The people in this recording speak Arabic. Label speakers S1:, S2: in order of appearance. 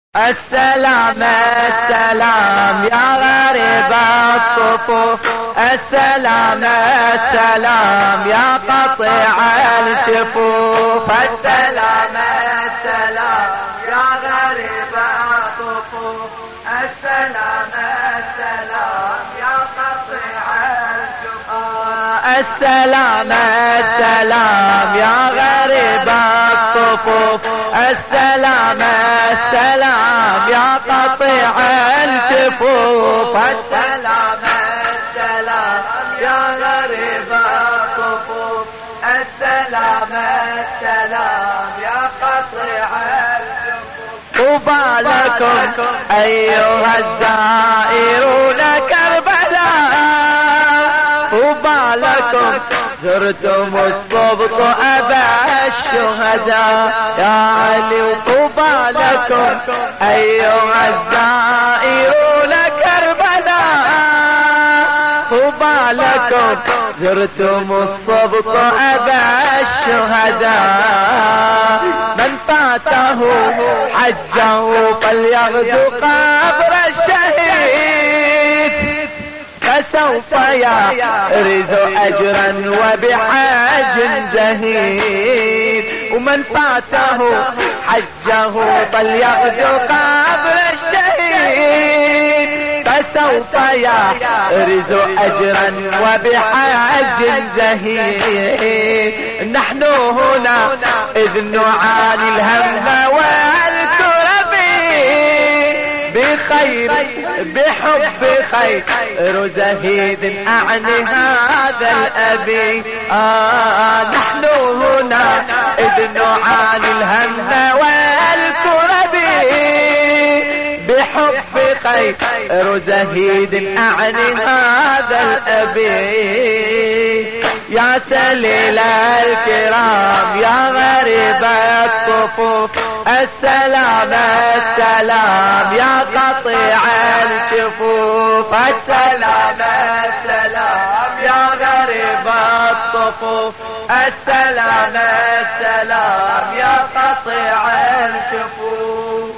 S1: السلام السلام يا غريب الصفوف، السلام السلام يا قطيع الشفوف، السلام السلام يا غريب الصفوف، السلام السلام يا قطيع الشفوف، السلام السلام يا غريب الصفوف، السلام السلام يا قطيع الشفوف، السلام السلام يا غريب الصفوف، السلام السلام يا قطيع الشفوف. طوبى لكم أيها الزائرون كربلاء، طوبى لكم زرتم السبط أبا الشهداء يا علي، وطوبى لكم أيها الزائرون كربلاء، طوبى لكم زرتم السبط أبا الشهداء، من فاته حجه فليغدو قبر الشهيد، فسوف يرث أجرا وبحاج جهيد، ومن فاته حجه فليغدو قبر الشهيد، فسوف يرث أجرا وبحاج جهيد. نحن هنا إذ نعاني الهم والكرب بخير بحب خير زهيد أعني هذا الأبي. نحن هنا إذ نعاني الهم والكرب بحب خير زهيد أعني هذا الأبي. يا سليل الكرام يا غريب الصفوف، السلام السلام يا قطيع الشفوف، السلام السلام يا غريب الصفوف، السلام السلام يا قطيع الشفوف.